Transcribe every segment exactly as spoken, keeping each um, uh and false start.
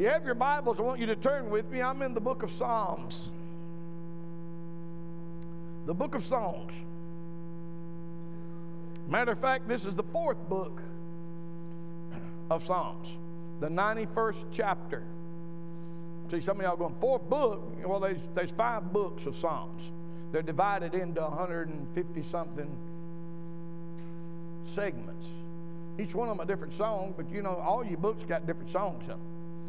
you have your Bibles, I want you to turn with me. I'm in the book of Psalms. The book of Psalms. Matter of fact, this is the fourth book of Psalms, the ninety-first chapter. See, some of y'all going, fourth book? Well, there's, there's five books of Psalms. They're divided into one hundred fifty something segments. Each one of them a different song, but you know, all your books got different songs in them.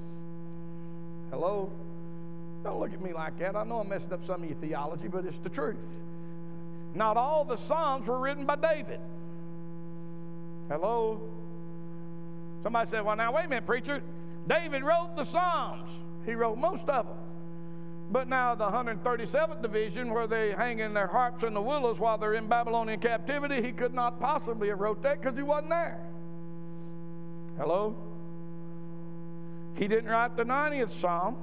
Hello? Don't look at me like that. I know I'm messing up some of your theology, but it's the truth. Not all the Psalms were written by David. Hello? Somebody said, well, now, wait a minute, preacher. David wrote the Psalms. He wrote most of them. But now the one hundred thirty-seventh division, where they hang in their harps in the willows while they're in Babylonian captivity, he could not possibly have wrote that because he wasn't there. Hello? He didn't write the ninetieth Psalm.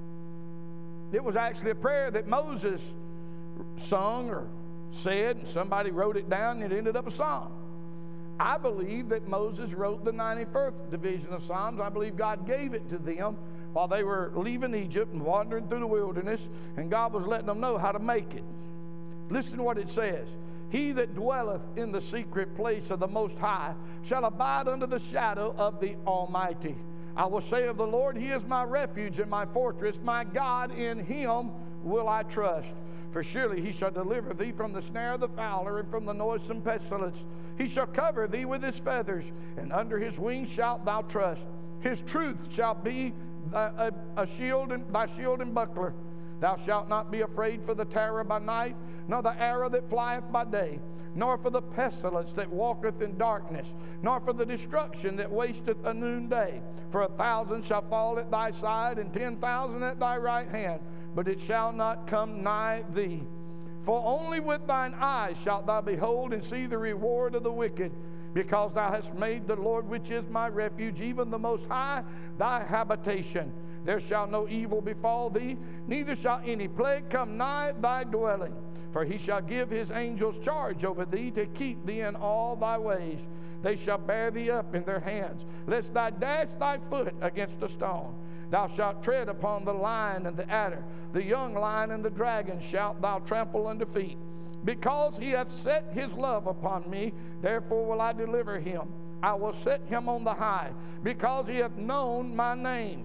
It was actually a prayer that Moses sung or said, and somebody wrote it down, and it ended up a psalm. I believe that Moses wrote the ninety-first division of Psalms. I believe God gave it to them while they were leaving Egypt and wandering through the wilderness, and God was letting them know how to make it. Listen to what it says. He that dwelleth in the secret place of the Most High shall abide under the shadow of the Almighty. I will say of the Lord, He is my refuge and my fortress, my God, in Him will I trust. For surely He shall deliver thee from the snare of the fowler and from the noisome pestilence. He shall cover thee with His feathers, and under His wings shalt thou trust. His truth shall be thy, a, a shield and, thy shield and buckler. Thou shalt not be afraid for the terror by night, nor the arrow that flieth by day, nor for the pestilence that walketh in darkness, nor for the destruction that wasteth a noonday. For a thousand shall fall at thy side, and ten thousand at thy right hand, but it shall not come nigh thee. For only with thine eyes shalt thou behold and see the reward of the wicked, because thou hast made the Lord, which is my refuge, even the Most High, thy habitation. There shall no evil befall thee, neither shall any plague come nigh thy dwelling. For He shall give His angels charge over thee to keep thee in all thy ways. They shall bear thee up in their hands, lest thou dash thy foot against a stone. Thou shalt tread upon the lion and the adder, the young lion and the dragon shalt thou trample under feet. Because He hath set His love upon me, therefore will I deliver him. I will set him on the high, because he hath known my name.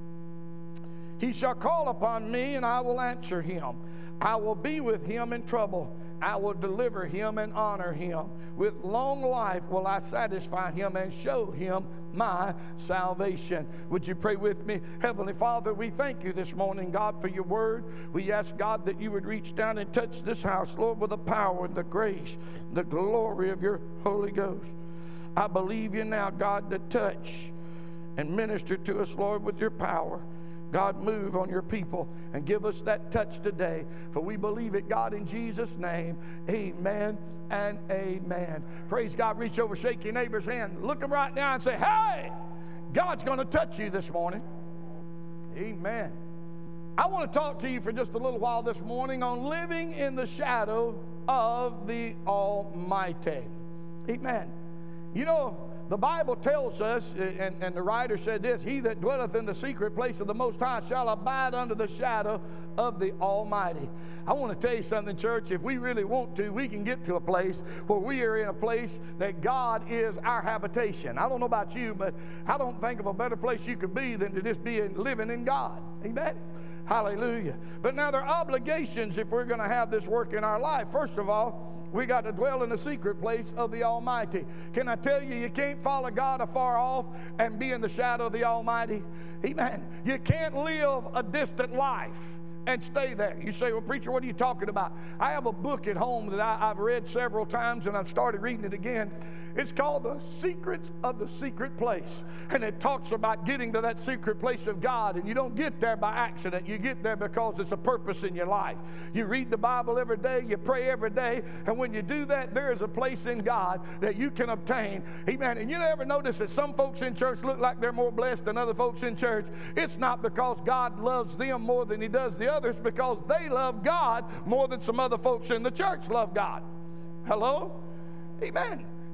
He shall call upon me, and I will answer him. I will be with him in trouble. I will deliver him and honor him. With long life will I satisfy him and show him my salvation. Would you pray with me? Heavenly Father, we thank you this morning, God, for your word. We ask, God, that you would reach down and touch this house, Lord, with the power and the grace, the glory of your Holy Ghost. I believe you now, God, to touch and minister to us, Lord, with your power. God, move on your people and give us that touch today. For we believe it, God, in Jesus' name. Amen and amen. Praise God. Reach over, shake your neighbor's hand. Look him right now and say, hey, God's going to touch you this morning. Amen. I want to talk to you for just a little while this morning on living in the shadow of the Almighty. Amen. You know, the Bible tells us, and, and the writer said this, he that dwelleth in the secret place of the Most High shall abide under the shadow of the Almighty. I want to tell you something, church. If we really want to, we can get to a place where we are in a place that God is our habitation. I don't know about you, but I don't think of a better place you could be than to just be living in God. Amen? Hallelujah. But now there are obligations if we're going to have this work in our life. First of all, we got to dwell in the secret place of the Almighty. Can I tell you, you can't follow God afar off and be in the shadow of the Almighty? Amen. You can't live a distant life and stay there. You say, well, preacher, what are you talking about? I have a book at home that I, I've read several times, and I've started reading it again. It's called The Secrets of the Secret Place. And it talks about getting to that secret place of God. And you don't get there by accident. You get there because it's a purpose in your life. You read the Bible every day. You pray every day. And when you do that, there is a place in God that you can obtain. Amen. And you ever notice that some folks in church look like they're more blessed than other folks in church? It's not because God loves them more than he does the others, because they love God more than some other folks in the church love God. Hello? Amen.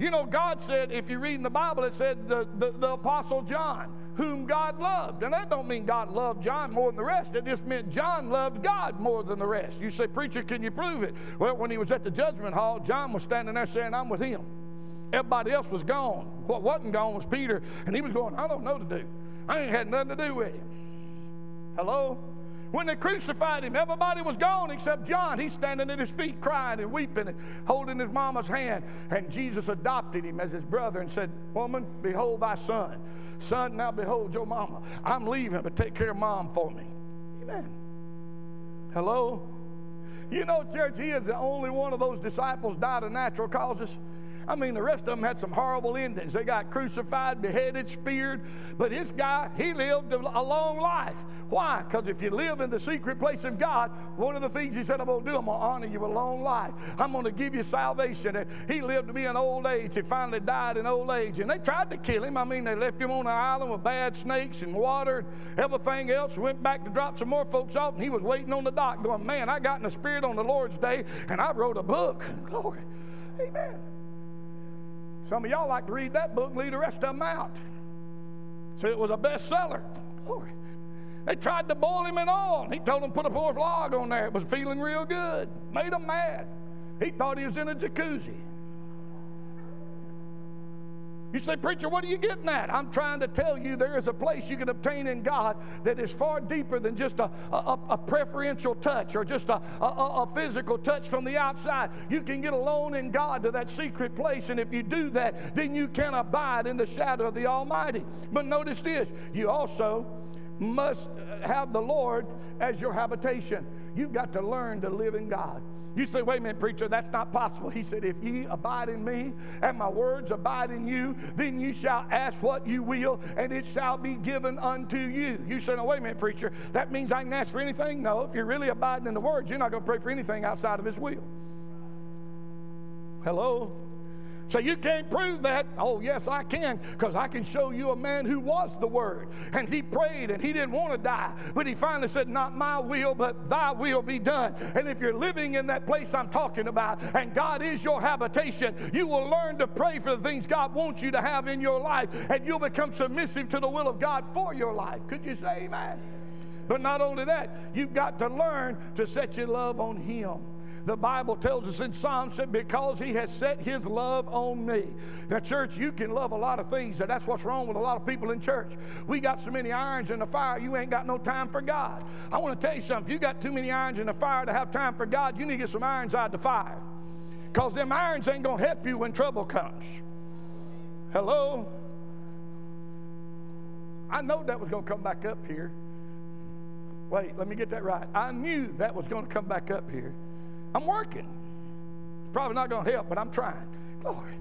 You know, God said, if you read in the Bible, it said the, the, the Apostle John, whom God loved. And that don't mean God loved John more than the rest. It just meant John loved God more than the rest. You say, preacher, can you prove it? Well, when he was at the judgment hall, John was standing there saying, I'm with him. Everybody else was gone. What wasn't gone was Peter, and he was going, I don't know what to do. I ain't had nothing to do with him. Hello? When they crucified him, everybody was gone except John. He's standing at his feet crying and weeping and holding his mama's hand. And Jesus adopted him as his brother and said, woman, behold thy son. Son, now behold your mama. I'm leaving, but take care of mom for me. Amen. Hello? You know, church, he is the only one of those disciples died of natural causes. I mean, the rest of them had some horrible endings. They got crucified, beheaded, speared. But this guy, he lived a long life. Why? Because if you live in the secret place of God, one of the things he said, I'm going to do, I'm going to honor you a long life. I'm going to give you salvation. And he lived to be in old age. He finally died in old age. And they tried to kill him. I mean, they left him on an island with bad snakes and water and everything else. Went back to drop some more folks off, and he was waiting on the dock going, man, I got in the Spirit on the Lord's day, and I wrote a book. Glory. Amen. Some of y'all like to read that book and leave the rest of them out. So it was a bestseller. Glory. They tried to boil him in oil. He told them to put a fourth log on there. It was feeling real good. Made them mad. He thought he was in a jacuzzi. You say, preacher, what are you getting at? I'm trying to tell you there is a place you can obtain in God that is far deeper than just a, a, a preferential touch or just a, a, a physical touch from the outside. You can get alone in God to that secret place, and if you do that, then you can abide in the shadow of the Almighty. But notice this, you also must have the Lord as your habitation. You've got to learn to live in God. You say, wait a minute, preacher, that's not possible. He said, if ye abide in me and my words abide in you, then you shall ask what you will, and it shall be given unto you. You say, no, wait a minute, preacher, that means I can ask for anything? No, if you're really abiding in the words, you're not going to pray for anything outside of his will. Hello? So you can't prove that. Oh, yes, I can, because I can show you a man who was the Word. And he prayed, and he didn't want to die. But he finally said, not my will, but thy will be done. And if you're living in that place I'm talking about, and God is your habitation, you will learn to pray for the things God wants you to have in your life, and you'll become submissive to the will of God for your life. Could you say amen? But not only that, you've got to learn to set your love on him. The Bible tells us in Psalms that because he has set his love on me. Now, church, you can love a lot of things, and that's what's wrong with a lot of people in church. We got so many irons in the fire, you ain't got no time for God. I want to tell you something. If you got too many irons in the fire to have time for God, you need to get some irons out of the fire. Because them irons ain't going to help you when trouble comes. Hello? I know that was going to come back up here. Wait, let me get that right. I knew that was going to come back up here. I'm working. It's probably not going to help, but I'm trying. Glory.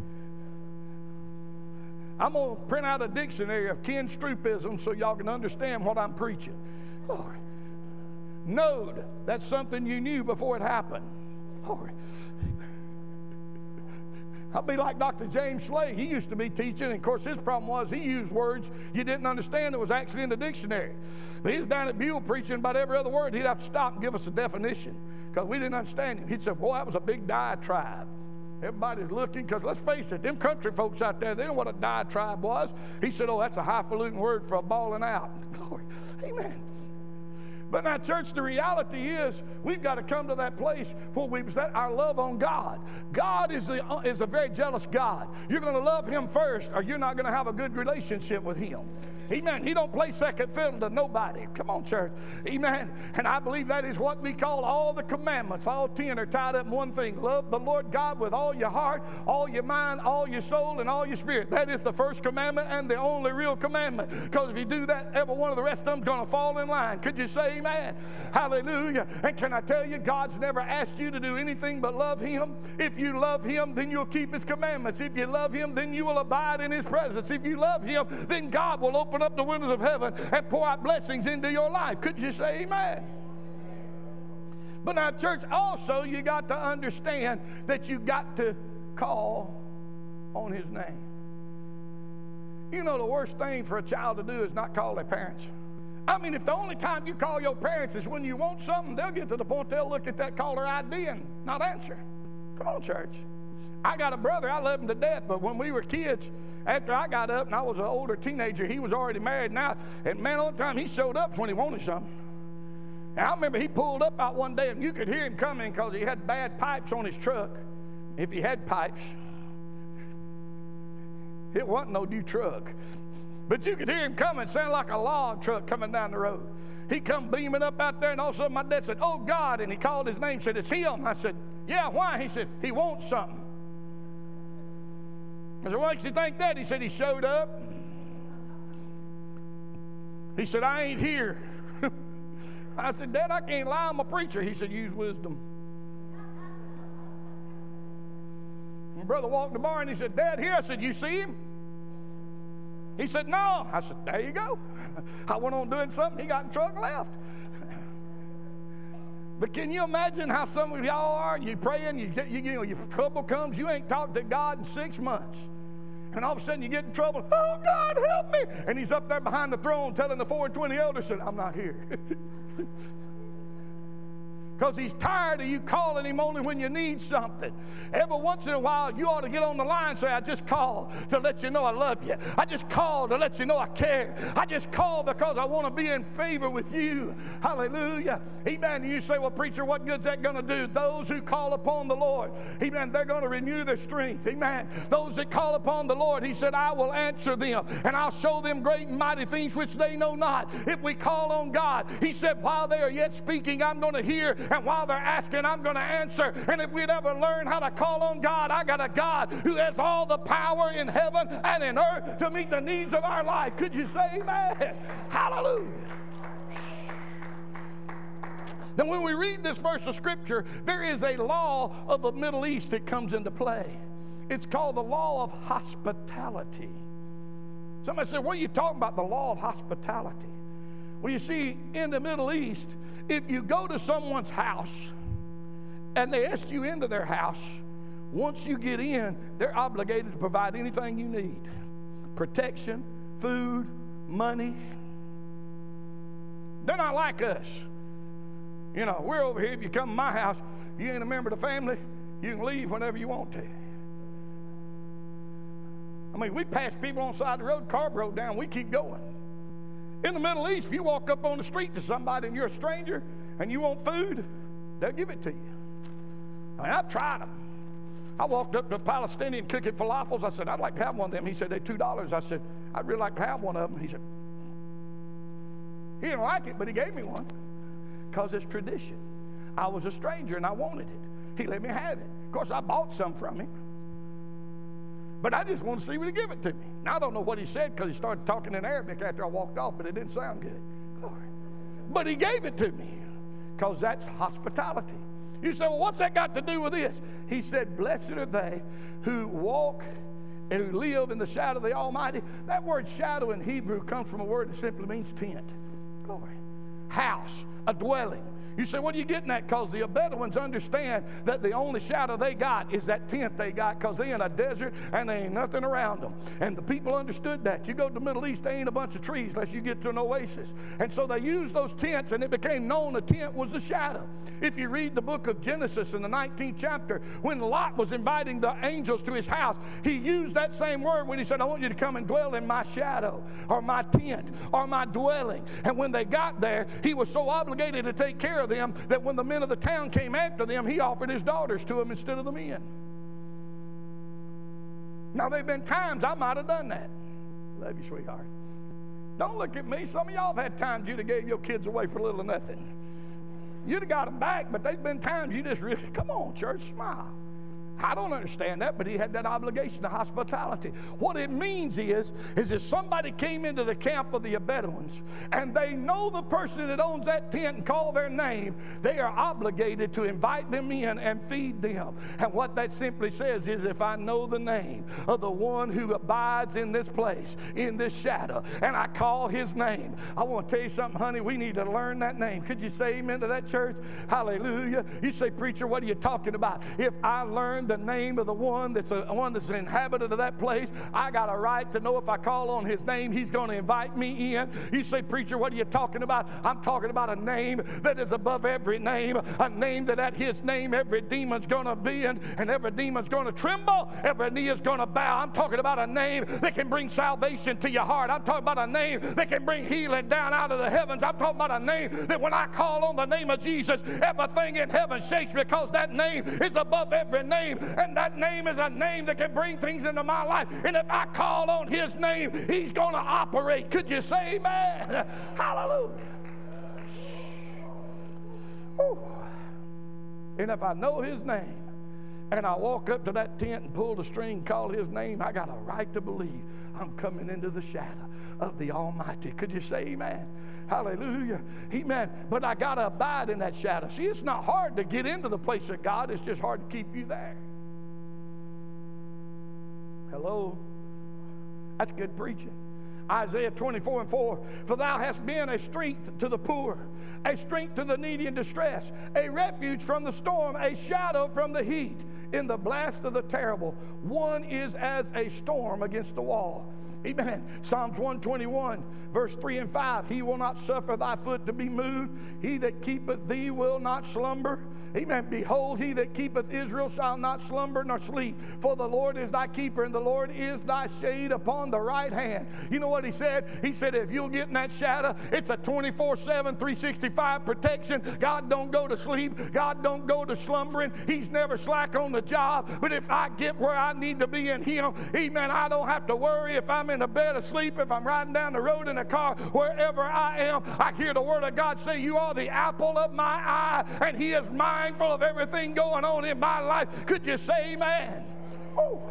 I'm going to print out a dictionary of Ken Stroupism so y'all can understand what I'm preaching. Glory. Knowed. That's something you knew before it happened. Glory. I'll be like Doctor James Slay. He used to be teaching, and of course his problem was he used words you didn't understand that was actually in the dictionary. But he was down at Buell preaching about every other word. He'd have to stop and give us a definition because we didn't understand him. He'd say, boy, that was a big diatribe. Everybody's looking, because let's face it, them country folks out there, they don't know what a diatribe was. He said, oh, that's a highfalutin word for a bawling out. Glory. Amen. But now, church, the reality is we've got to come to that place where we've set our love on God. God is, the, uh, is a very jealous God. You're going to love him first, or you're not going to have a good relationship with him. Amen. He don't play second fiddle to nobody. Come on, church. Amen. And I believe that is what we call all the commandments. All ten are tied up in one thing. Love the Lord God with all your heart, all your mind, all your soul, and all your spirit. That is the first commandment and the only real commandment. Because if you do that, every one of the rest of them is going to fall in line. Could you say amen? Hallelujah. And can I tell you, God's never asked you to do anything but love him. If you love him, then you'll keep his commandments. If you love him, then you will abide in his presence. If you love him, then God will open up the windows of heaven and pour out blessings into your life. Could you say amen? But now, church, also you got to understand that you got to call on his name. You know, the worst thing for a child to do is not call their parents. I mean, if the only time you call your parents is when you want something, they'll get to the point they'll look at that caller I D and not answer. Come on, church. I got a brother, I love him to death, but when we were kids, after I got up and I was an older teenager, he was already married now, and man, all the time he showed up when he wanted something. And I remember he pulled up out one day, and you could hear him coming because he had bad pipes on his truck. If he had pipes, it wasn't no new truck. But you could hear him coming, sound like a log truck coming down the road. He come beaming up out there, and all of a sudden my dad said, "Oh, God," and he called his name, said, "It's him." I said, "Yeah, why?" He said, "He wants something." I said, "What makes you think that?" He said, "He showed up." He said, "I ain't here." I said, "Dad, I can't lie, I'm a preacher." He said, "Use wisdom." My brother walked in the bar and he said, "Dad, here." I said, "You see him?" He said, "No." I said, "There you go." I went on doing something. He got in the truck and left. But can you imagine how some of y'all are? You praying, you get, you, you know, your trouble comes, you ain't talked to God in six months. And all of a sudden you get in trouble. "Oh, God, help me." And he's up there behind the throne telling the four and twenty elders, said, "I'm not here." Because he's tired of you calling him only when you need something. Every once in a while, you ought to get on the line and say, "I just called to let you know I love you. I just called to let you know I care. I just called because I want to be in favor with you." Hallelujah. Amen. And you say, "Well, preacher, what good's that going to do?" Those who call upon the Lord, amen, they're going to renew their strength. Amen. Those that call upon the Lord, he said, "I will answer them, and I'll show them great and mighty things which they know not." If we call on God, he said, "While they are yet speaking, I'm going to hear. And while they're asking, I'm going to answer." And if we'd ever learn how to call on God, I got a God who has all the power in heaven and in earth to meet the needs of our life. Could you say amen? Hallelujah. Then when we read this verse of Scripture, there is a law of the Middle East that comes into play. It's called the law of hospitality. Somebody said, "What are you talking about, the law of hospitality?" Well, you see, in the Middle East, if you go to someone's house and they ask you into their house, once you get in, they're obligated to provide anything you need. Protection, food, money. They're not like us. You know, we're over here. If you come to my house, you ain't a member of the family, you can leave whenever you want to. I mean, we pass people on the side of the road, car broke down, we keep going. In the Middle East, if you walk up on the street to somebody and you're a stranger and you want food, they'll give it to you. I mean, I've tried them. I walked up to a Palestinian cooking falafels. I said, "I'd like to have one of them." He said, "They're two dollars. I said, "I'd really like to have one of them." He said, he didn't like it, but he gave me one because it's tradition. I was a stranger and I wanted it. He let me have it. Of course, I bought some from him. But I just want to see what he give it to me. Now, I don't know what he said because he started talking in Arabic after I walked off, but it didn't sound good. Glory. But he gave it to me because that's hospitality. You say, "Well, what's that got to do with this?" He said, "Blessed are they who walk and who live in the shadow of the Almighty." That word shadow in Hebrew comes from a word that simply means tent. Glory. House, a dwelling. You say, "What are you getting at?" Because the Bedouins understand that the only shadow they got is that tent they got, because they're in a desert and there ain't nothing around them. And the people understood that. You go to the Middle East, there ain't a bunch of trees unless you get to an oasis. And so they used those tents, and it became known a tent was a shadow. If you read the book of Genesis in the nineteenth chapter, when Lot was inviting the angels to his house, he used that same word when he said, "I want you to come and dwell in my shadow," or my tent, or my dwelling. And when they got there, he was so obligated to take care of them that when the men of the town came after them, he offered his daughters to them instead of the men. Now, there have been times I might have done that. Love you, sweetheart. Don't look at me. Some of y'all have had times you'd have gave your kids away for little or nothing. You'd have got them back, but there's been times you just really, come on, church, smile. I don't understand that, but he had that obligation to hospitality. What it means is, is if somebody came into the camp of the Bedouins and they know the person that owns that tent and call their name, they are obligated to invite them in and feed them. And what that simply says is, if I know the name of the one who abides in this place, in this shadow, and I call his name, I want to tell you something, honey, we need to learn that name. Could you say amen to that, church? Hallelujah. You say, "Preacher, what are you talking about?" If I learn the name of the one that's a one that's an inhabitant of that place. I got a right to know if I call on his name, he's going to invite me in. You say, preacher, what are you talking about? I'm talking about a name that is above every name, a name that at his name every demon's going to bend and every demon's going to tremble, every knee is going to bow. I'm talking about a name that can bring salvation to your heart. I'm talking about a name that can bring healing down out of the heavens. I'm talking about a name that when I call on the name of Jesus, everything in heaven shakes, because that name is above every name, and that name is a name that can bring things into my life. And if I call on his name, he's going to operate. Could you say amen? Hallelujah. Woo. And if I know his name and I walk up to that tent and pull the string, call his name, I got a right to believe I'm coming into the shadow of the Almighty. Could you say amen? Hallelujah. Amen. But I got to abide in that shadow. See, it's not hard to get into the place of God. It's just hard to keep you there. Hello? That's good preaching. Isaiah twenty-four and four, for thou hast been a strength to the poor, a strength to the needy in distress, a refuge from the storm, a shadow from the heat, in the blast of the terrible. One is as a storm against the wall. Amen. Psalms one twenty-one, verse three and five, he will not suffer thy foot to be moved. He that keepeth thee will not slumber. Amen. Behold, he that keepeth Israel shall not slumber nor sleep. For the Lord is thy keeper, and the Lord is thy shade upon the right hand. You know what he said? He said, if you'll get in that shadow, it's a twenty-four seven, three sixty-five protection. God don't go to sleep. God don't go to slumbering. He's never slack on the job. But if I get where I need to be in him, amen, I don't have to worry if I'm in a bed asleep, if I'm riding down the road in a car, wherever I am. I hear the word of God say, you are the apple of my eye, and he is mindful of everything going on in my life. Could you say amen? Oh.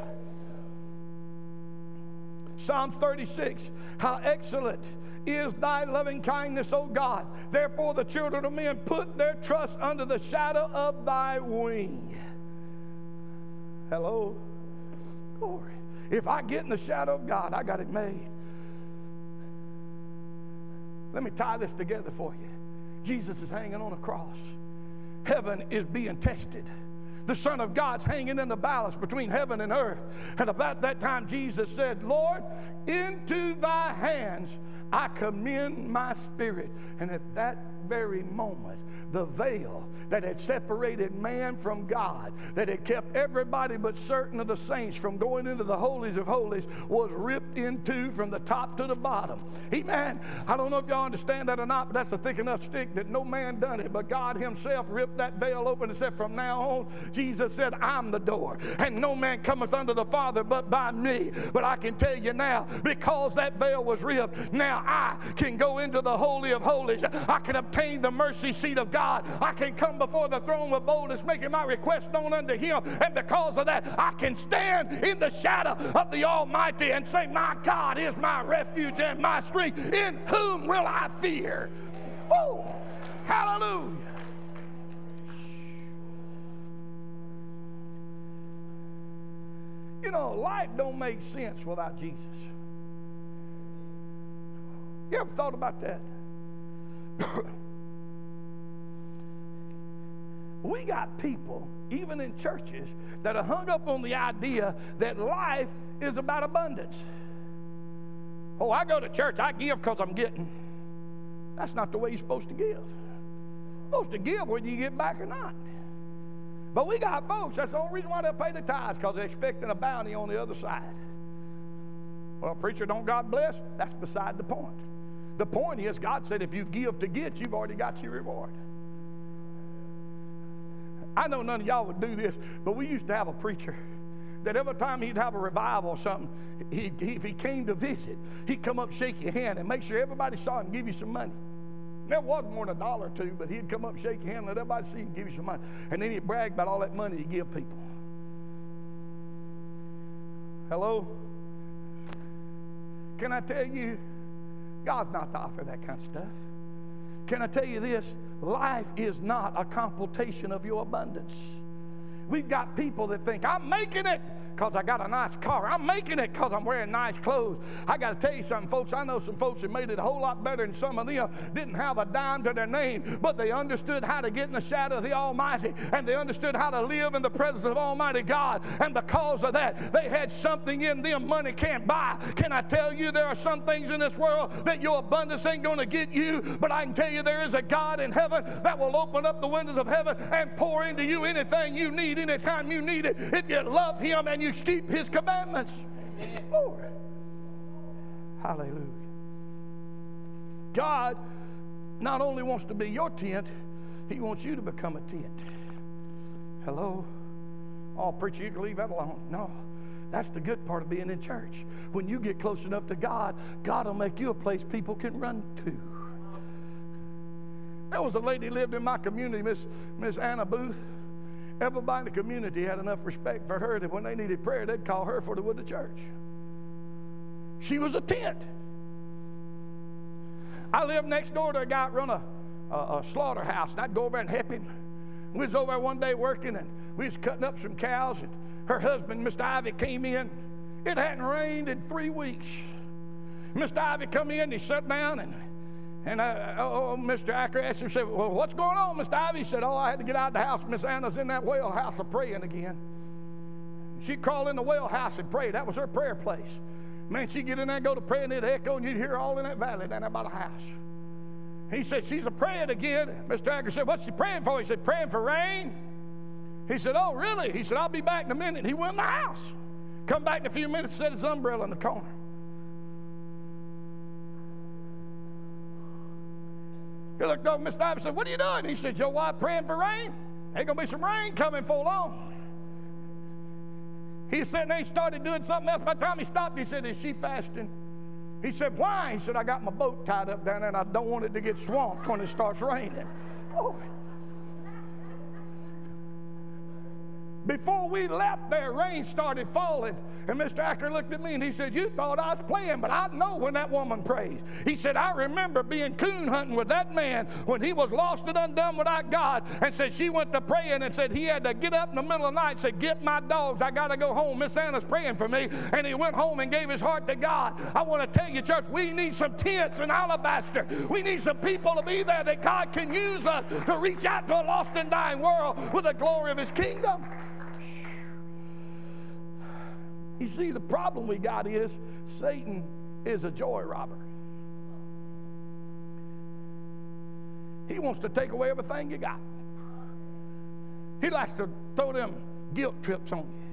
Psalms thirty-six, how excellent is thy loving kindness, O God. Therefore the children of men put their trust under the shadow of thy wing. Hello? Glory. If I get in the shadow of God, I got it made. Let me tie this together for you. Jesus is hanging on a cross. Heaven is being tested. The Son of God's hanging in the balance between heaven and earth. And about that time, Jesus said, Lord, into thy hands I commend my spirit. And at that very moment, the veil that had separated man from God, that had kept everybody but certain of the saints from going into the holies of holies, was ripped in two from the top to the bottom. Amen. I don't know if y'all understand that or not, but that's a thick enough stick that no man done it, but God himself ripped that veil open and said, from now on, Jesus said, I'm the door, and no man cometh unto the Father but by me. But I can tell you now, because that veil was ripped, now I can go into the holy of holies. I can obtain the mercy seat of God. I can come before the throne with boldness, making my request known unto him. And because of that, I can stand in the shadow of the Almighty and say, my God is my refuge and my strength. In whom will I fear? Woo! Hallelujah. You know, life don't make sense without Jesus. You ever thought about that? We got people, even in churches, that are hung up on the idea that life is about abundance. Oh, I go to church, I give because I'm getting. That's not the way you're supposed to give. You're supposed to give whether you get back or not. But we got folks, that's the only reason why they'll pay the tithes, because they're expecting a bounty on the other side. Well, preacher, don't God bless? That's beside the point. The point is, God said if you give to get, you've already got your reward. I know none of y'all would do this, but we used to have a preacher that every time he'd have a revival or something, he, he, if he came to visit, he'd come up, shake your hand, and make sure everybody saw him and give you some money. There wasn't more than a dollar or two, but he'd come up, shake your hand, let everybody see him and give you some money. And then he'd brag about all that money he'd give people. Hello? Can I tell you, God's not the author of that kind of stuff. Can I tell you this? Life is not a computation of your abundance. We've got people that think, I'm making it because I got a nice car. I'm making it because I'm wearing nice clothes. I got to tell you something, folks. I know some folks that made it a whole lot better than some of them. Didn't have a dime to their name, but they understood how to get in the shadow of the Almighty, and they understood how to live in the presence of Almighty God. And because of that, they had something in them money can't buy. Can I tell you, there are some things in this world that your abundance ain't going to get you, but I can tell you there is a God in heaven that will open up the windows of heaven and pour into you anything you need, anytime you need it, if you love Him and you keep His commandments. Lord. Hallelujah. God not only wants to be your tent, He wants you to become a tent. Hello? Oh, preacher, you can leave that alone. No. That's the good part of being in church. When you get close enough to God, God will make you a place people can run to. There was a lady lived in my community, Miss Miss Anna Booth. Everybody in the community had enough respect for her that when they needed prayer, they'd call her for the wood to church. She was a tent. I lived next door to a guy that run a, a, a slaughterhouse, and I'd go over and help him. We was over there one day working, and we was cutting up some cows, and her husband, Mister Ivy, came in. It hadn't rained in three weeks. Mister Ivy come in, he sat down, and And I, oh, Mister Acker asked him, said, well, what's going on, Mister Ivy? He said, oh, I had to get out of the house. Miss Anna's in that whale house a praying again. She'd crawl in the whale house and pray. That was her prayer place. Man, she'd get in there and go to pray, and it'd echo, and you'd hear all in that valley down there by the house. He said, she's a praying again. Mister Acker said, what's she praying for? He said, praying for rain. He said, oh, really? He said, I'll be back in a minute. He went in the house. Come back in a few minutes, set his umbrella in the corner. He looked over at Mister Ivy and said, what are you doing? He said, your wife praying for rain? Ain't going to be some rain coming for long. He said, and he started doing something else. By the time he stopped, he said, is she fasting? He said, why? He said, I got my boat tied up down there, and I don't want it to get swamped when it starts raining. Oh. Before we left there, rain started falling. And Mister Acker looked at me and he said, you thought I was playing, but I know when that woman prays. He said, I remember being coon hunting with that man when he was lost and undone without God. And said she went to praying and said he had to get up in the middle of the night and said, get my dogs. I got to go home. Miss Anna's praying for me. And he went home and gave his heart to God. I want to tell you, church, we need some tents in Alabaster. We need some people to be there that God can use us to reach out to a lost and dying world with the glory of His kingdom. You see, the problem we got is Satan is a joy robber. He wants to take away everything you got. He likes to throw them guilt trips on you.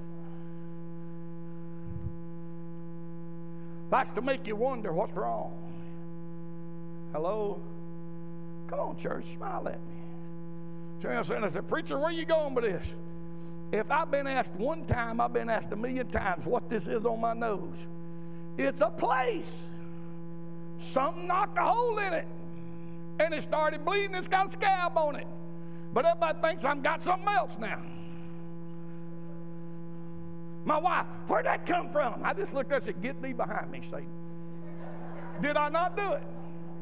Likes to make you wonder what's wrong. Hello? Come on, church, smile at me. So I said, preacher, where you going with this? If I've been asked one time, I've been asked a million times what this is on my nose. It's a place. Something knocked a hole in it. And it started bleeding. It's got a scab on it. But everybody thinks I've got something else now. My wife, where'd that come from? I just looked up and said, get thee behind me, Satan. Did I not do it?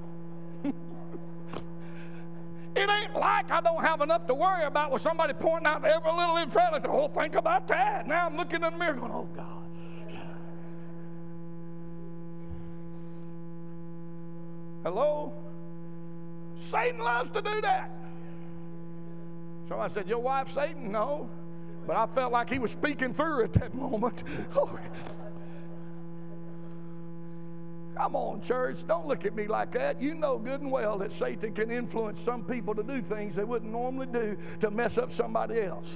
It ain't like I don't have enough to worry about with somebody pointing out every little infirmity. Oh, think about that. Now I'm looking in the mirror going, oh, God. Hello? Satan loves to do that. So I said, your wife Satan? No. But I felt like he was speaking through at that moment. Glory. Come on, church. Don't look at me like that. You know good and well that Satan can influence some people to do things they wouldn't normally do to mess up somebody else.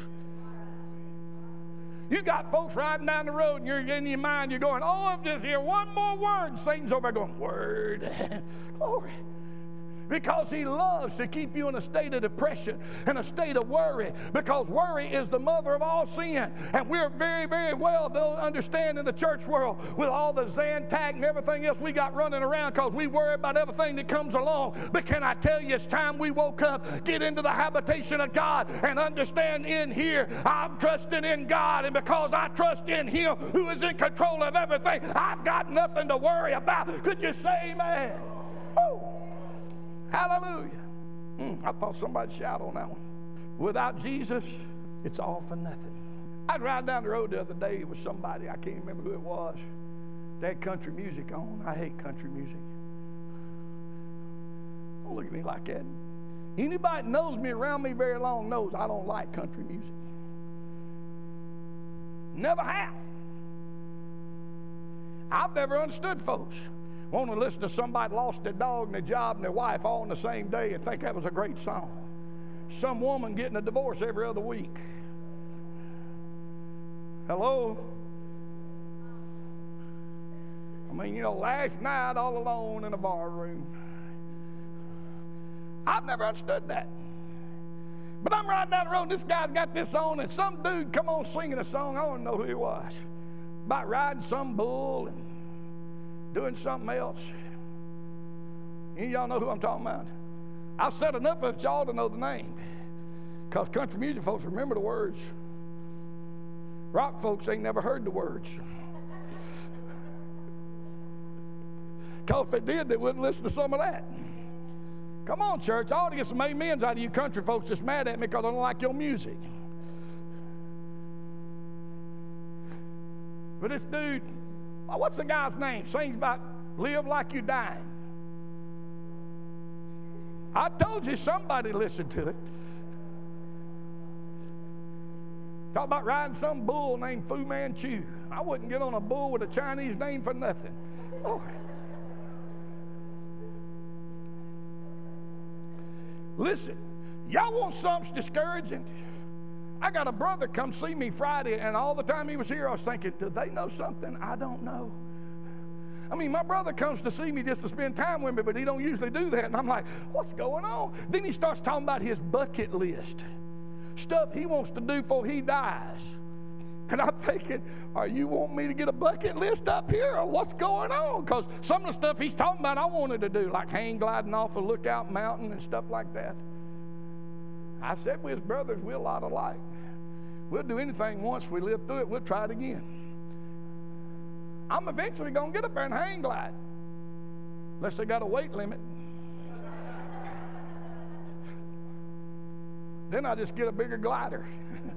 You got folks riding down the road and you're in your mind, you're going, oh, if just hear one more word. And Satan's over there going, word. Glory. Because he loves to keep you in a state of depression and a state of worry, because worry is the mother of all sin. And we're very, very well they'll understand in the church world with all the Zantac and everything else we got running around because we worry about everything that comes along. But can I tell you, it's time we woke up, get into the habitation of God and understand in here, I'm trusting in God, and because I trust in Him who is in control of everything, I've got nothing to worry about. Could you say amen? Oh. Hallelujah. Mm, I thought somebody'd shout on that one. Without Jesus, it's all for nothing. I was riding down the road the other day with somebody, I can't remember who it was. They had country music on. I hate country music. Don't look at me like that. Anybody that knows me around me very long knows I don't like country music. Never have. I've never understood folks want to listen to somebody lost their dog and their job and their wife all in the same day and think that was a great song. Some woman getting a divorce every other week. Hello? I mean, you know, last night all alone in a bar room. I've never understood that. But I'm riding down the road, and this guy's got this on, and some dude come on singing a song. I don't know who he was. About riding some bull and doing something else. Any of y'all know who I'm talking about? I've said enough of y'all to know the name. Because country music folks remember the words. Rock folks ain't never heard the words. Because if they did, they wouldn't listen to some of that. Come on, church. I ought to get some amens out of you country folks just mad at me because I don't like your music. But this dude, what's the guy's name? Sings about live like you're dying. I told you somebody listened to it. Talk about riding some bull named Fu Manchu. I wouldn't get on a bull with a Chinese name for nothing. Oh. Listen, y'all want something discouraging? I got a brother come see me Friday, and all the time he was here, I was thinking, do they know something I don't know? I mean, my brother comes to see me just to spend time with me, but he don't usually do that. And I'm like, what's going on? Then he starts talking about his bucket list, stuff he wants to do before he dies. And I'm thinking, are you want me to get a bucket list up here, or what's going on? Because some of the stuff he's talking about I wanted to do, like hang gliding off a lookout mountain and stuff like that. I said, we as brothers, we're a lot alike. We'll do anything once we live through it. We'll try it again. I'm eventually going to get up there and hang glide. Unless they got a weight limit. Then I just get a bigger glider.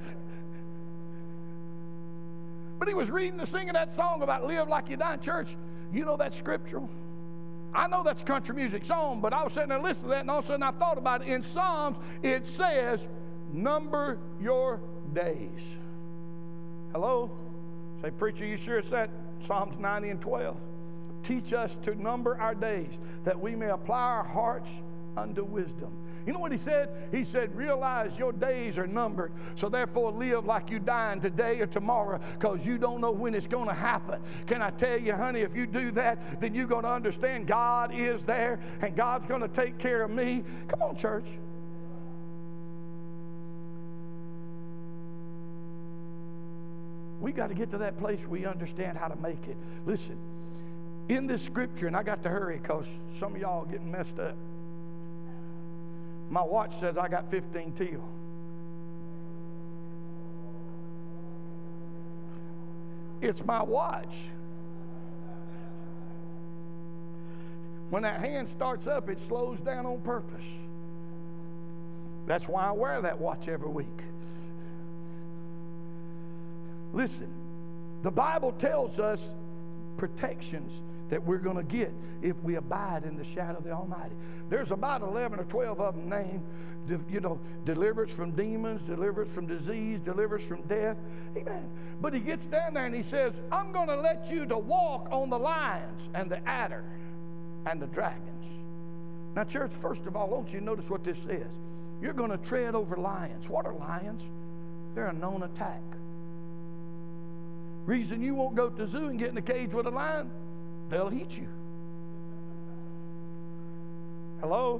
But he was reading and singing that song about live like you die in church. You know that's scriptural. I know that's a country music song, but I was sitting there listening to that, and all of a sudden I thought about it. In Psalms, it says, number your days. Hello? Say, preacher, you sure it's that? Psalms ninety and twelve. Teach us to number our days, that we may apply our hearts unto wisdom. You know what he said? He said, realize your days are numbered, so therefore live like you dying today or tomorrow, because you don't know when it's going to happen. Can I tell you, honey, if you do that, then you're going to understand God is there, and God's going to take care of me. Come on, church. We got to get to that place where we understand how to make it. Listen, in this scripture, and I got to hurry because some of y'all are getting messed up. My watch says I got fifteen till. It's my watch. When that hand starts up, it slows down on purpose. That's why I wear that watch every week. Listen, the Bible tells us protections that we're going to get if we abide in the shadow of the Almighty. There's about eleven or twelve of them named, you know, deliverance from demons, deliverance from disease, deliverance from death. Amen. But he gets down there and he says, I'm going to let you to walk on the lions and the adder and the dragons. Now, church, first of all, don't you notice what this says? You're going to tread over lions. What are lions? They're a known attack. Reason you won't go to the zoo and get in a cage with a lion, they'll eat you. Hello?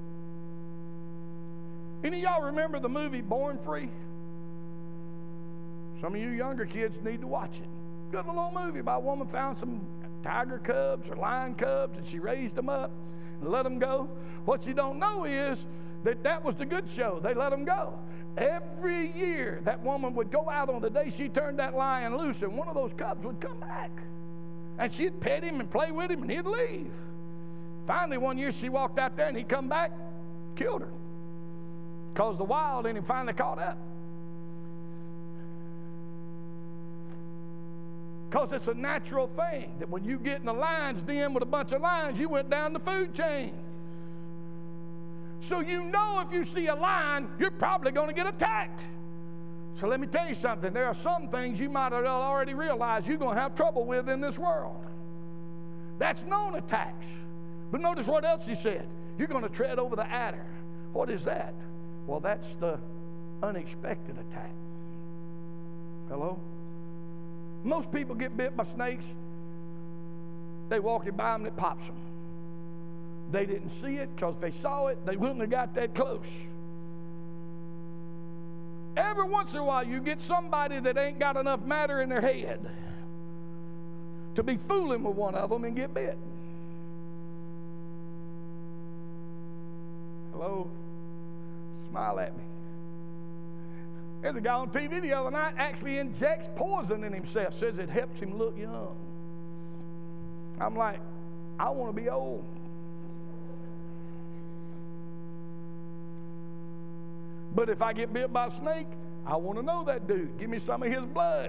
Any of y'all remember the movie Born Free? Some of you younger kids need to watch it. Good little movie about a woman found some tiger cubs or lion cubs, and she raised them up and let them go. What you don't know is that that was the good show. They let them go. Every year, that woman would go out on the day she turned that lion loose, and one of those cubs would come back. And she'd pet him and play with him, and he'd leave. Finally, one year, she walked out there, and he'd come back, killed her. Because the wild in him finally caught up. Because it's a natural thing that when you get in a lion's den with a bunch of lions, you went down the food chain. So you know if you see a lion, you're probably going to get attacked. So let me tell you something. There are some things you might have already realized you're going to have trouble with in this world. That's known attacks. But notice what else he said. You're going to tread over the adder. What is that? Well, that's the unexpected attack. Hello? Most people get bit by snakes. They walk by them and it pops them. They didn't see it because if they saw it, they wouldn't have got that close. Every once in a while, you get somebody that ain't got enough matter in their head to be fooling with one of them and get bit. Hello? Smile at me. There's a guy on T V the other night actually injects poison in himself, says it helps him look young. I'm like, I want to be old. But if I get bit by a snake, I want to know that dude. Give me some of his blood.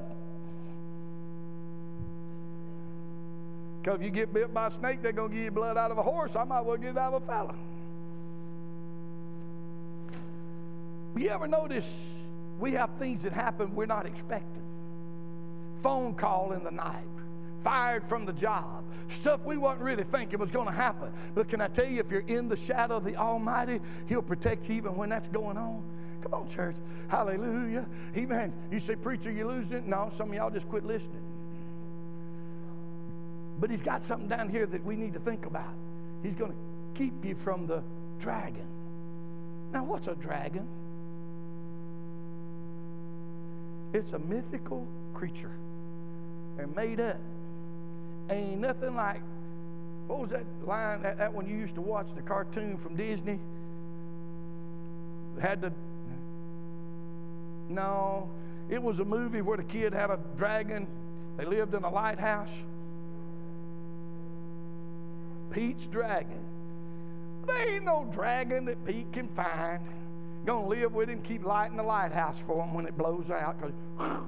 Because if you get bit by a snake, they're going to give you blood out of a horse. I might well get it out of a fella. You ever notice we have things that happen we're not expecting? Phone call in the night. Fired from the job. Stuff we wasn't really thinking was going to happen. But can I tell you, if you're in the shadow of the Almighty, He'll protect you even when that's going on. Come on, church. Hallelujah. Amen. You say, preacher, you losing it? No, some of y'all just quit listening. But He's got something down here that we need to think about. He's going to keep you from the dragon. Now, what's a dragon? It's a mythical creature. They're made up. Ain't nothing like, what was that line, that, that one you used to watch, the cartoon from Disney? Had the, no, it was a movie where the kid had a dragon. They lived in a lighthouse. Pete's dragon. There ain't no dragon that Pete can find. Gonna live with him, keep lighting the lighthouse for him when it blows out. Cause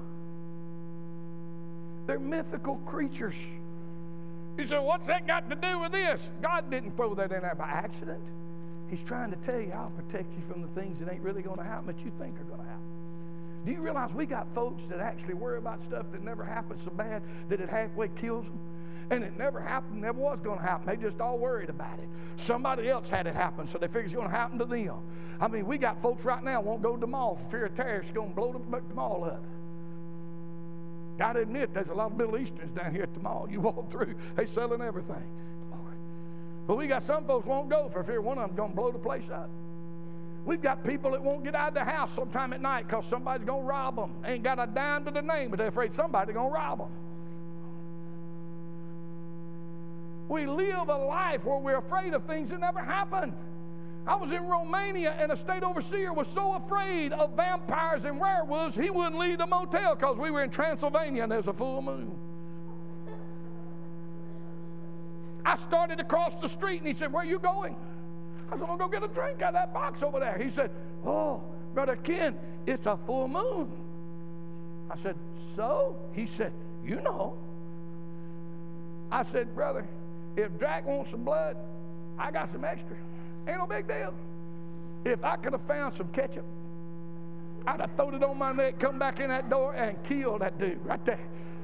they're mythical creatures. You say, what's that got to do with this? God didn't throw that in there by accident. He's trying to tell you, I'll protect you from the things that ain't really going to happen that you think are going to happen. Do you realize we got folks that actually worry about stuff that never happens so bad that it halfway kills them? And it never happened, never was going to happen. They just all worried about it. Somebody else had it happen, so they figure it's going to happen to them. I mean, we got folks right now won't go to the mall for fear of terrorists going to blow the mall up. Got to admit, there's a lot of Middle Easterns down here at the mall. You walk through, they selling everything. Lord. But we got some folks won't go for fear one of them going to blow the place up. We've got people that won't get out of the house sometime at night because somebody's going to rob them. Ain't got a dime to the name, but they're afraid somebody's going to rob them. We live a life where we're afraid of things that never happened. I was in Romania, and a state overseer was so afraid of vampires and werewolves, he wouldn't leave the motel because we were in Transylvania and there's a full moon. I started to cross the street, and he said, where are you going? I said, I'm going to go get a drink out of that box over there. He said, oh, Brother Ken, it's a full moon. I said, so? He said, you know. I said, brother, if Drac wants some blood, I got some extra. Ain't no big deal. If I could have found some ketchup, I'd have thrown it on my neck, come back in that door, and killed that dude right there.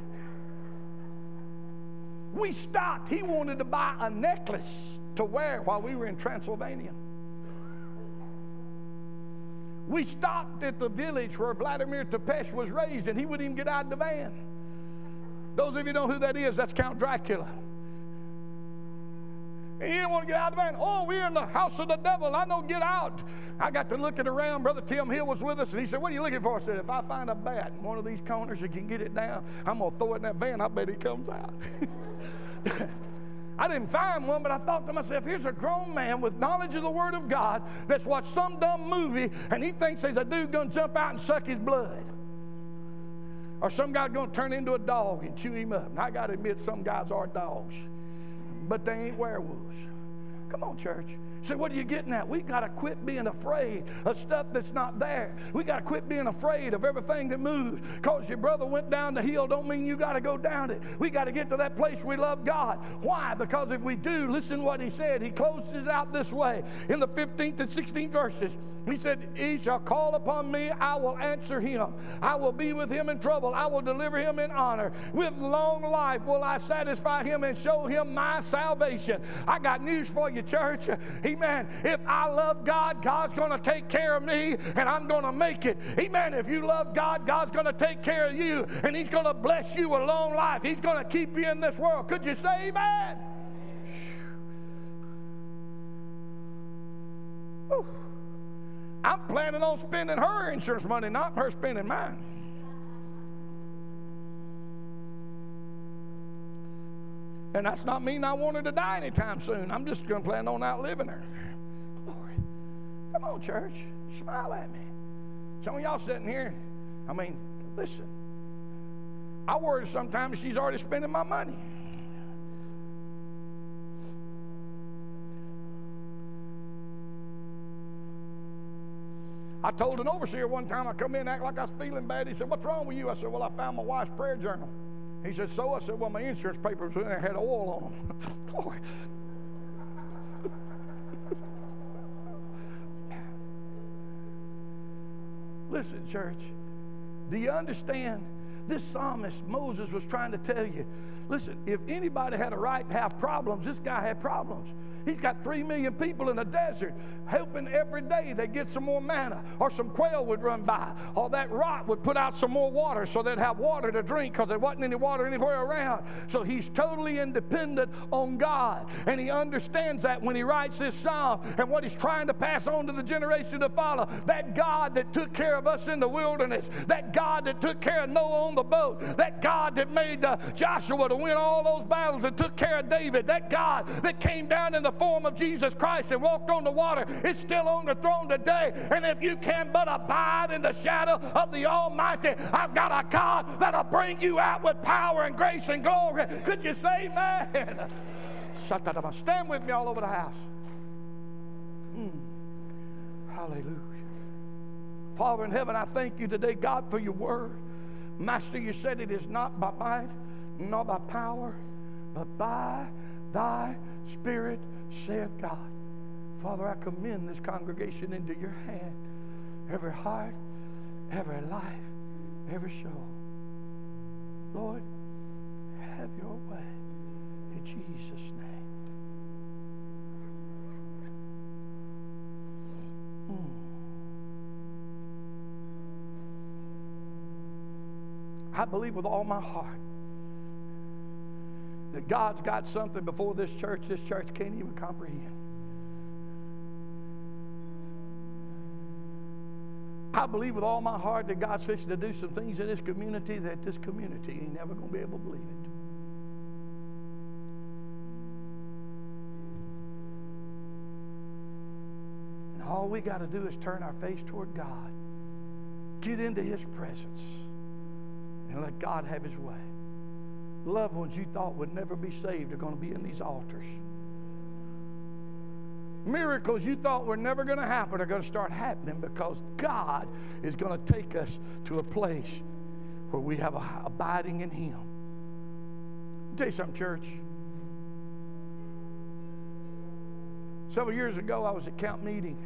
We stopped. He wanted to buy a necklace to wear while we were in Transylvania. We stopped at the village where Vladimir Tepesh was raised, and he wouldn't even get out of the van. Those of you know who that is, that's Count Dracula. And he didn't want to get out of the van. Oh, we're in the house of the devil. I know, get out. I got to looking around. Brother Tim Hill was with us, and he said, what are you looking for? I said, if I find a bat in one of these corners and can get it down, I'm going to throw it in that van. I bet he comes out. I didn't find one, but I thought to myself, here's a grown man with knowledge of the Word of God that's watched some dumb movie, and he thinks there's a dude going to jump out and suck his blood. Or some guy's going to turn into a dog and chew him up. And I got to admit, some guys are dogs. But they ain't werewolves. Come on, church. So what are you getting at? We got to quit being afraid of stuff that's not there. We got to quit being afraid of everything that moves. Because your brother went down the hill don't mean you got to go down it. We got to get to that place we love God. Why? Because if we do, listen what he said. He closes out this way in the fifteenth and sixteenth verses. He said, he shall call upon me, I will answer him. I will be with him in trouble. I will deliver him in honor. With long life will I satisfy him and show him my salvation. I got news for you, church. Amen. If I love God, God's going to take care of me, and I'm going to make it. Amen. If you love God, God's going to take care of you, and he's going to bless you with long life. He's going to keep you in this world. Could you say amen? Whew. I'm planning on spending her insurance money, not her spending mine. And that's not mean I want her to die anytime soon. I'm just going to plan on outliving her. Glory. Come on, church. Smile at me. Some of y'all sitting here, I mean, listen. I worry sometimes she's already spending my money. I told an overseer one time, I come in and act like I was feeling bad. He said, what's wrong with you? I said, well, I found my wife's prayer journal. He said, so? I said, well, my insurance papers in there had oil on them. Glory. Listen, church, do you understand? This psalmist, Moses, was trying to tell you, listen, if anybody had a right to have problems, this guy had problems. He's got three million people in the desert, hoping every day they get some more manna, or some quail would run by, or that rock would put out some more water so they'd have water to drink because there wasn't any water anywhere around. So he's totally independent on God, and he understands that when he writes this psalm, and what he's trying to pass on to the generation to follow, that God that took care of us in the wilderness, that God that took care of Noah on the boat, that God that made uh, Joshua to win all those battles and took care of David, that God that came down in the form of Jesus Christ and walked on the water is still on the throne today. And if you can but abide in the shadow of the Almighty, I've got a God that'll bring you out with power and grace and glory. Could you say amen? Stand with me all over the house. Mm. Hallelujah. Father in heaven, I thank you today, God, for your word. Master, you said it is not by might, nor by power, but by thy Spirit, saith God. Father, I commend this congregation into your hand. Every heart, every life, every soul. Lord, have your way in Jesus' name. Mm. I believe with all my heart that God's got something before this church this church can't even comprehend. I believe with all my heart that God's fixing to do some things in this community that this community ain't never going to be able to believe it. And all we got to do is turn our face toward God, get into his presence, and let God have his way. Loved ones you thought would never be saved are going to be in these altars. Miracles you thought were never going to happen are going to start happening because God is going to take us to a place where we have a abiding in him. I'll tell you something, church. Several years ago, I was at camp meeting.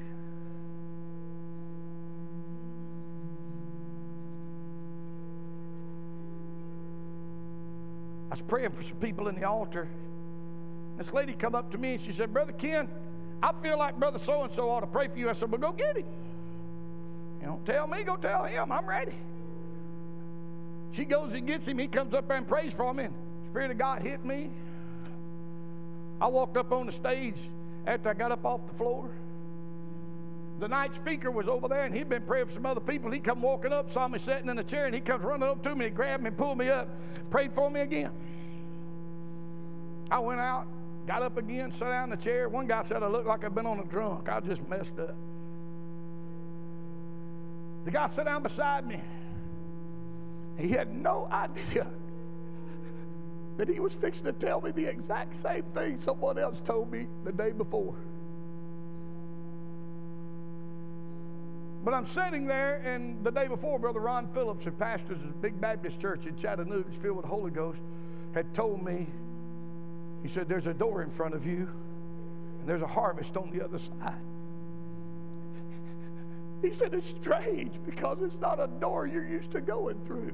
I was praying for some people in the altar. This lady come up to me and she said, Brother Ken, I feel like Brother so-and-so ought to pray for you. I said, well, go get him. You don't tell me, go tell him. I'm ready. She goes and gets him. He comes up there and prays for me. And the Spirit of God hit me. I walked up on the stage after I got up off the floor. The night speaker was over there, and he'd been praying for some other people. He come walking up, saw me sitting in a chair, and he comes running over to me, and grabbed me and pulled me up, prayed for me again. I went out, got up again, sat down in the chair. One guy said I looked like I'd been on a drunk. I just messed up. The guy sat down beside me. He had no idea that he was fixing to tell me the exact same thing someone else told me the day before. But I'm sitting there, and the day before, Brother Ron Phillips, who pastors a big Baptist church in Chattanooga, filled with the Holy Ghost, had told me, he said, there's a door in front of you, and there's a harvest on the other side. He said, it's strange because it's not a door you're used to going through.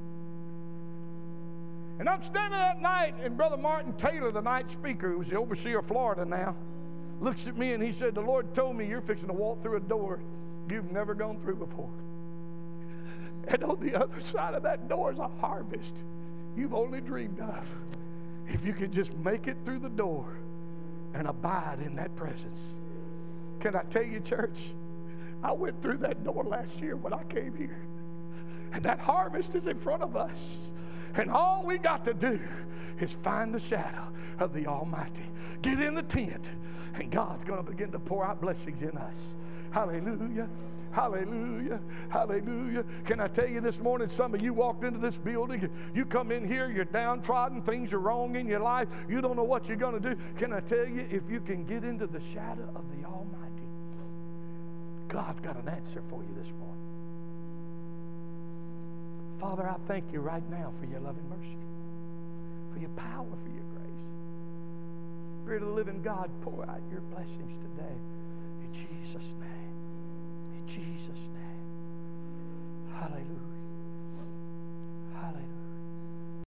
And I'm standing that night, and Brother Martin Taylor, the night speaker, who's the overseer of Florida now, looks at me and he said, the Lord told me you're fixing to walk through a door you've never gone through before. And on the other side of that door is a harvest you've only dreamed of. If you can just make it through the door and abide in that presence. Can I tell you, church, I went through that door last year when I came here. And that harvest is in front of us. And all we got to do is find the shadow of the Almighty. Get in the tent, and God's going to begin to pour out blessings in us. Hallelujah. Hallelujah. Hallelujah. Can I tell you this morning, some of you walked into this building, you come in here, you're downtrodden, things are wrong in your life, you don't know what you're going to do. Can I tell you, if you can get into the shadow of the Almighty, God's got an answer for you this morning. Father, I thank you right now for your loving mercy, for your power, for your grace. Spirit of the living God, pour out your blessings today. In Jesus' name. In Jesus' name. Hallelujah. Hallelujah.